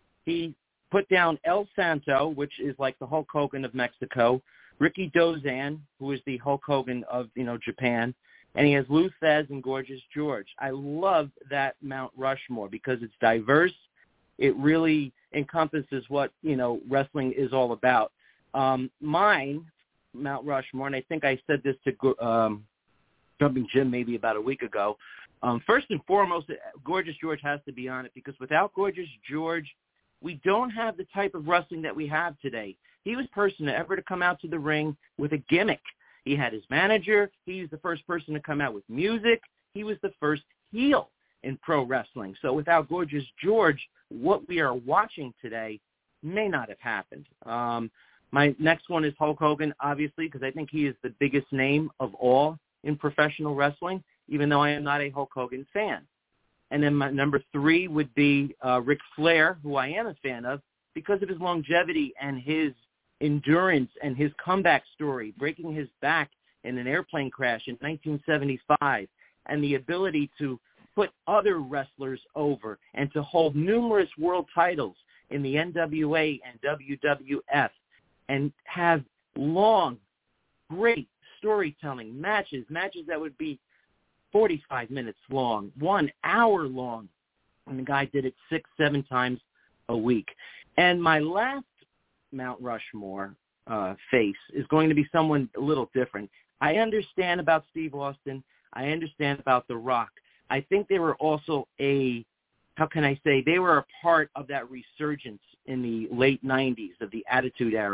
He put down El Santo, which is like the Hulk Hogan of Mexico, Ricky Dozan, who is the Hulk Hogan of, you know, Japan, and he has Lou Thesz and Gorgeous George. I love that Mount Rushmore because it's diverse. It really encompasses what, you know, wrestling is all about. Um, mine, Mount Rushmore, and I think I said this to um, Jumping Jim maybe about a week ago. Um, first and foremost, Gorgeous George has to be on it because without Gorgeous George, we don't have the type of wrestling that we have today. He was the person ever to come out to the ring with a gimmick. He had his manager. He was the first person to come out with music. He was the first heel in pro wrestling. So without Gorgeous George, what we are watching today may not have happened. Um, my next one is Hulk Hogan, obviously, because I think he is the biggest name of all in professional wrestling, even though I am not a Hulk Hogan fan. And then my number three would be uh, Ric Flair, who I am a fan of, because of his longevity and his endurance and his comeback story, breaking his back in an airplane crash in nineteen seventy-five, and the ability to put other wrestlers over and to hold numerous world titles in the N W A and W W F and have long, great storytelling matches, matches that would be forty-five minutes long, one hour long, and the guy did it six, seven times a week. And my last Mount Rushmore uh, face is going to be someone a little different. I understand about Steve Austin. I understand about The Rock. I think they were also a, how can I say, they were a part of that resurgence in the late nineties of the Attitude Era.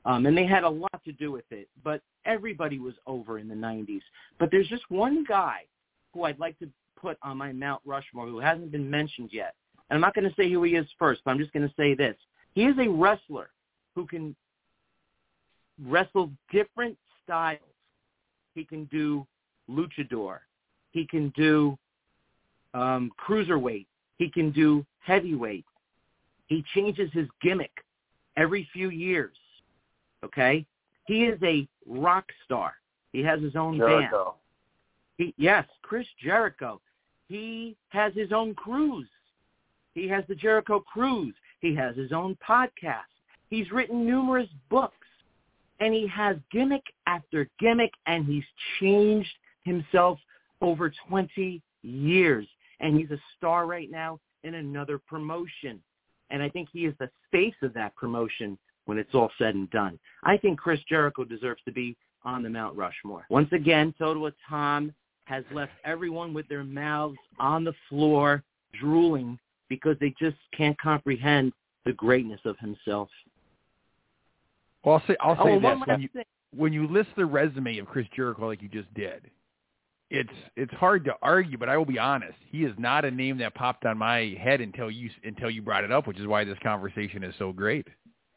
Um, and they had a lot to do with it, but everybody was over in the nineties. But there's just one guy who I'd like to put on my Mount Rushmore who hasn't been mentioned yet. And I'm not going to say who he is first, but I'm just going to say this. He is a wrestler who can wrestle different styles. He can do luchador. He can do um, cruiserweight. He can do heavyweight. He changes his gimmick every few years, okay? He is a rock star. He has his own Jericho. band. He, yes, Chris Jericho. He has his own cruise. He has the Jericho Cruise. He has his own podcast. He's written numerous books. And he has gimmick after gimmick, and he's changed himself over twenty years. And he's a star right now in another promotion. And I think he is the face of that promotion when it's all said and done. I think Chris Jericho deserves to be on the Mount Rushmore. Once again, Totowa Tom has left everyone with their mouths on the floor drooling because they just can't comprehend the greatness of himself. Well, I'll say, I'll say oh, this. When you, when you list the resume of Chris Jericho like you just did, it's it's hard to argue, but I will be honest. He is not a name that popped on my head until you until you brought it up, which is why this conversation is so great.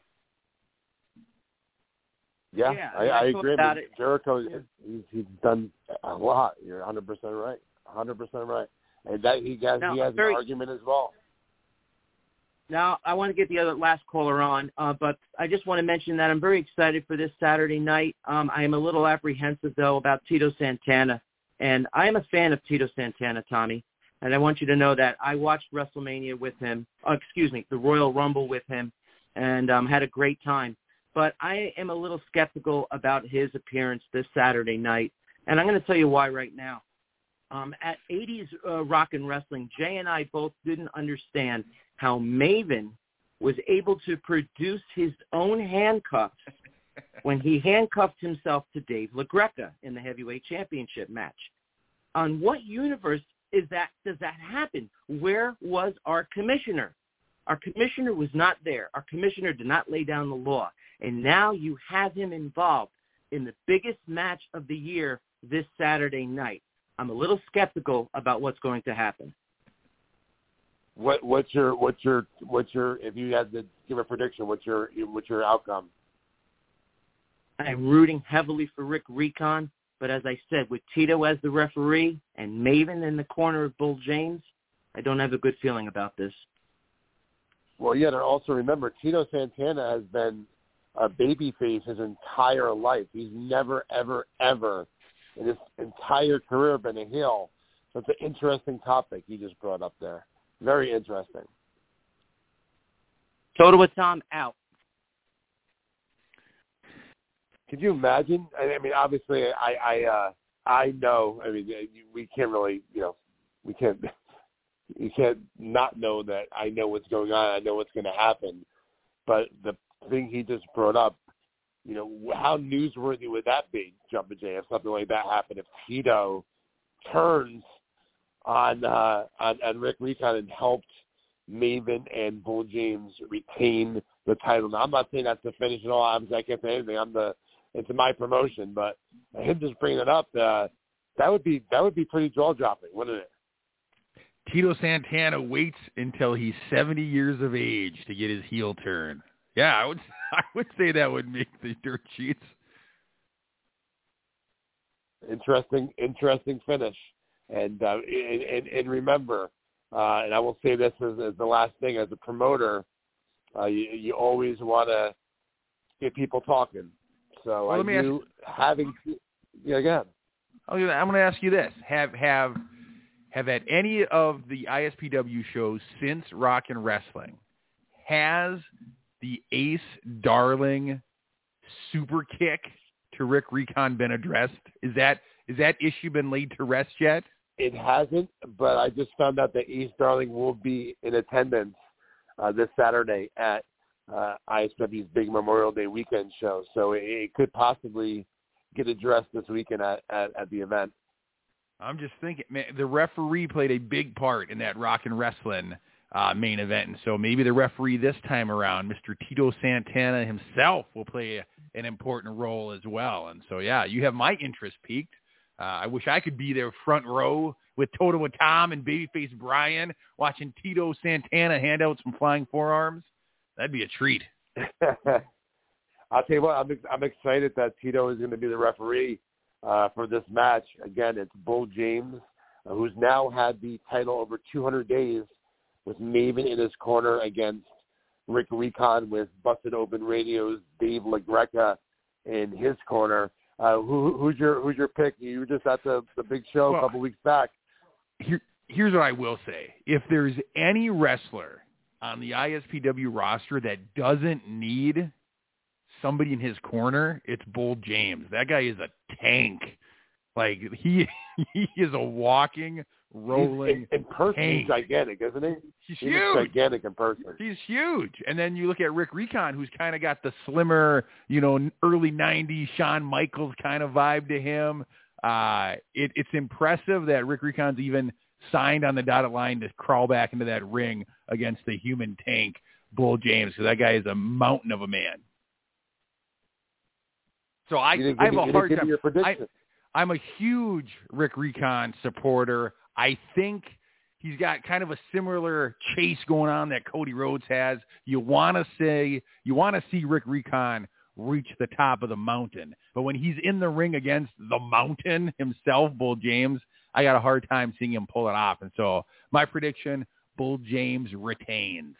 Yeah, yeah I, I agree. About I mean, it. Jericho, he's, he's done a lot. You're one hundred percent right. one hundred percent right. And that he has, now, he has very, an argument as well. Now, I want to get the other last caller on, uh, but I just want to mention that I'm very excited for this Saturday night. Um, I am a little apprehensive, though, about Tito Santana. And I am a fan of Tito Santana, Tommy. And I want you to know that I watched WrestleMania with him, oh, excuse me, the Royal Rumble with him, and um, had a great time. But I am a little skeptical about his appearance this Saturday night. And I'm going to tell you why right now. Um, at eighties uh, Rock and Wrestling, Jay and I both didn't understand how Maven was able to produce his own handcuffs when he handcuffed himself to Dave LaGreca in the heavyweight championship match. On what universe is that? Does that happen? Where was our commissioner? Our commissioner was not there. Our commissioner did not lay down the law. And now you have him involved in the biggest match of the year this Saturday night. I'm a little skeptical about what's going to happen. What what's your what's your what's your if you had to give a prediction, what's your what's your outcome? I'm rooting heavily for Rick Recon, but as I said, with Tito as the referee and Maven in the corner of Bull James, I don't have a good feeling about this. Well, yeah, and also remember, Tito Santana has been a babyface his entire life. He's never, ever, ever in his entire career been a heel. So it's an interesting topic you just brought up there. Very interesting. Totowa Tom out. Could you imagine? I mean, obviously, I I uh, I know. I mean, we can't really, you know, we can't you can't not know that I know what's going on. I know what's going to happen. But the thing he just brought up, you know, how newsworthy would that be, Jumpin' Jay, if something like that happened? If Tito turns on uh, on, on Rick Recon and helped Maven and Bull James retain the title. Now, I'm not saying that's the finish at all. I'm, I can't say anything. I'm the it's my promotion, but him just bringing it up, uh, that would be that would be pretty jaw dropping, wouldn't it? Tito Santana waits until he's seventy years of age to get his heel turn. Yeah, I would I would say that would make the dirt sheets. Interesting, interesting finish. And uh, and, and, and remember, uh, and I will say this as, as the last thing, as a promoter, uh, you, you always want to get people talking. So well, I knew having yeah, again. I'm going to ask you this: Have have have at any of the I S P W shows since Rock and Wrestling, has the Ace Darling super kick to Rick Recon been addressed? Is that is that issue been laid to rest yet? It hasn't, but I just found out that Ace Darling will be in attendance uh, this Saturday at uh, I S W's big Memorial Day weekend show. So it, it could possibly get addressed this weekend at, at, at the event. I'm just thinking, man, the referee played a big part in that Rock and Wrestling uh, main event. And so maybe the referee this time around, Mister Tito Santana himself, will play a, an important role as well. And so, yeah, you have my interest piqued. Uh, I wish I could be there front row with Toto and Tom and Babyface Brian watching Tito Santana hand out some flying forearms. That'd be a treat. I'll tell you what, I'm, I'm excited that Tito is going to be the referee uh, for this match. Again, it's Bull James, uh, who's now had the title over two hundred days with Maven in his corner against Rick Recon with Busted Open Radio's Dave LaGreca in his corner. Uh, who, who's your who's your pick? You were just at the, the big show well, a couple weeks back. Here, here's what I will say. If there's any wrestler on the I S P W roster that doesn't need somebody in his corner, it's Bull James. That guy is a tank. Like, he he is a walking, rolling he's, in, in person, tank. He's gigantic, isn't he? He's, he's huge. gigantic in person. He's huge. And then you look at Rick Recon, who's kind of got the slimmer, you know, early nineties Shawn Michaels kind of vibe to him. Uh, it, it's impressive that Rick Recon's even signed on the dotted line to crawl back into that ring against the human tank, Bull James, because that guy is a mountain of a man. So I, I have me, a hard time. I, I'm a huge Rick Recon supporter. I think he's got kind of a similar chase going on that Cody Rhodes has. You want to say, you want to see Rick Recon reach the top of the mountain. But when he's in the ring against the mountain himself, Bull James, I got a hard time seeing him pull it off. And so my prediction, Bull James retains.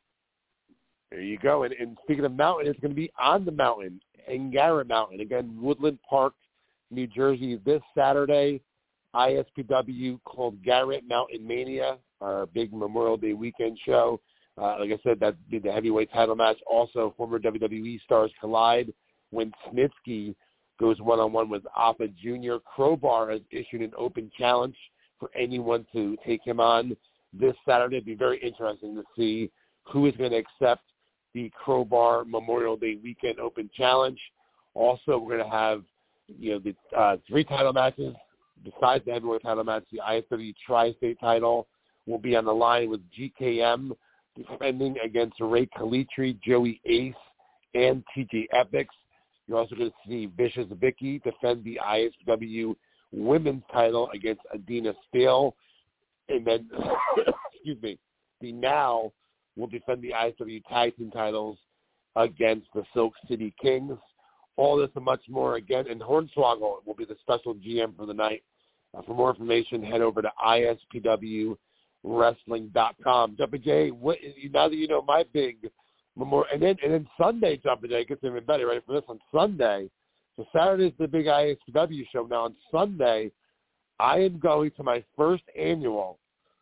There you go. And, and speaking of mountain, it's going to be on the mountain, in Garrett Mountain. Again, Woodland Park, New Jersey, this Saturday. I S P W called Garrett Mountain Mania, our big Memorial Day weekend show. Uh, like I said, that'd be the heavyweight title match. Also, former W W E stars collide when Snitsky goes one-on-one with Alpha Junior Crowbar has issued an open challenge for anyone to take him on this Saturday. It'd be very interesting to see who is going to accept the Crowbar Memorial Day Weekend Open Challenge. Also, we're going to have, you know, the uh, three title matches besides the heavyweight title match. The I S W Tri-State title will be on the line with G K M defending against Ray Kalitri, Joey Ace, and T J Epics. You're also going to see Vicious Vicky defend the I S W women's title against Adina Steele. And then, excuse me, the Now will defend the I S W tag team titles against the Silk City Kings. All this and much more again. And Hornswoggle will be the special G M for the night. Uh, for more information, head over to I S P W wrestling dot com. W J, what, now that you know my big memorial, and then and then Sunday, W J, gets even better. Ready for this on Sunday? So Saturday's the big I S P W show. Now on Sunday, I am going to my first annual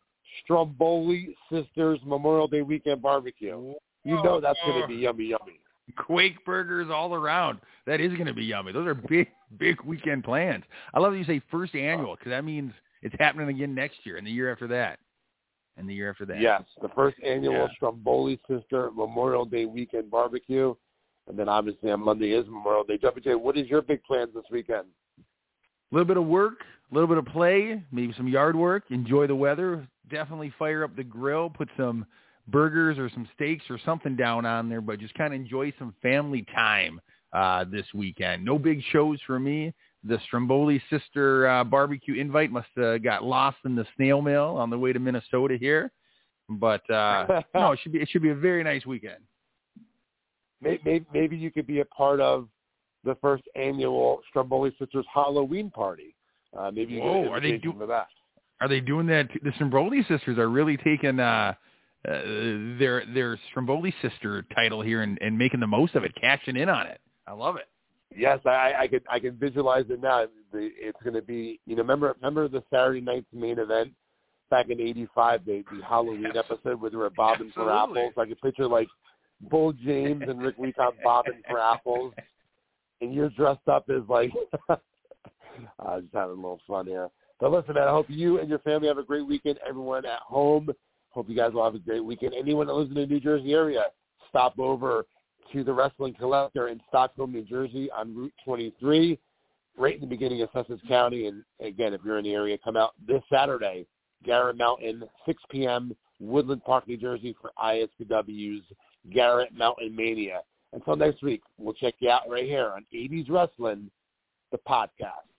Stromboli Sisters Memorial Day Weekend Barbecue. You know that's going to be yummy, yummy. Quake burgers all around. That is going to be yummy. Those are big, big weekend plans. I love that you say first annual, because that means it's happening again next year and the year after that. And the year after that. Yes, the first annual yeah. Stromboli Sister Memorial Day Weekend Barbecue. And then obviously on Monday is Memorial Day. W J, what is your big plans this weekend? A little bit of work, a little bit of play, maybe some yard work, enjoy the weather. Definitely fire up the grill, put some burgers or some steaks or something down on there, but just kind of enjoy some family time uh, this weekend. No big shows for me. The Stromboli Sister uh, barbecue invite must have got lost in the snail mail on the way to Minnesota here. But uh, no, it should be it should be a very nice weekend. Maybe, maybe you could be a part of the first annual Stromboli Sisters Halloween party. Uh, maybe you Whoa, get are they do- for that. Are they doing that? The Stromboli Sisters are really taking uh, uh, their their Stromboli Sister title here and, and making the most of it, cashing in on it. I love it. Yes, I, I can I can visualize it now. The, it's going to be, you know, remember remember the Saturday night's main event back in eighty-five, the, the Halloween yes. episode where they were bobbing Absolutely. for apples. I can picture like Bull James and Rick Recon bobbing for apples, and you're dressed up as like, I was just having a little fun here. But listen, man, I hope you and your family have a great weekend. Everyone at home, hope you guys will have a great weekend. Anyone that lives in the New Jersey area, stop over to the Wrestling Collector in Stockholm, New Jersey on Route twenty-three, right in the beginning of Sussex County. And again, if you're in the area, come out this Saturday, Garrett Mountain, six p.m., Woodland Park, New Jersey for I S P W's Garrett Mountain Mania. Until next week, we'll check you out right here on eighties Wrestling, the podcast.